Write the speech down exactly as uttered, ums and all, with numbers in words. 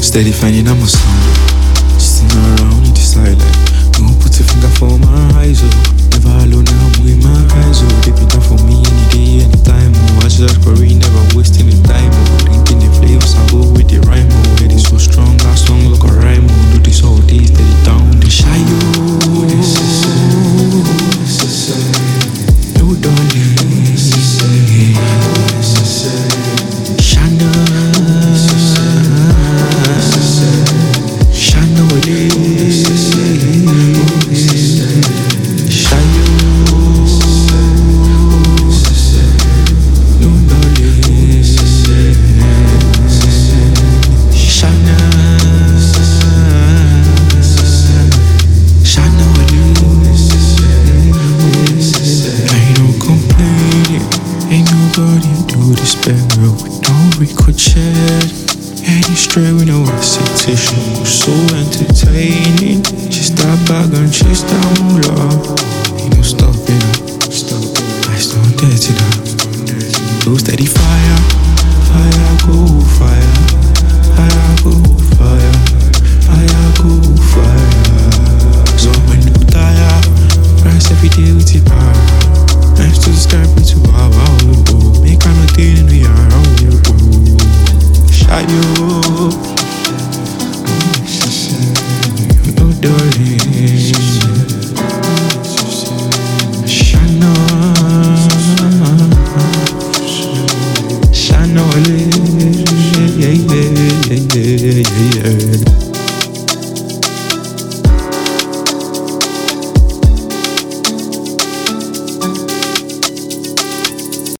Steady finding out my sound. Just in around, you decide like, don't put a finger for my eyes, oh. Never alone, now I'm with my eyes, oh. They be down for me any day, anytime, oh. I just worry, never wasting the time, oh. Drinking the flavors, I go with the rhyme, oh. Head is so strong, last song look a rhyme, oh. Do this all day, steady down, they shy, oh. No darling, Shana, Shana, what is Shayo, no darling, Shana, Shana, what is I don't complain, ain't nobody do this better. We don't ricochet. Any stray with no hesitation, so entertaining. She stop back and chase down more love. Ain't no stopping her, stop. I still dirty now. Do steady fire, fire go fire, fire go fire, fire go fire. So when you tire, rise every day with your power. Nice to the sky, pretty wow wow. Make I not dealing we are around you. Shayo, no darling, Shana, Shana, yeah, yeah, yeah, yeah, yeah.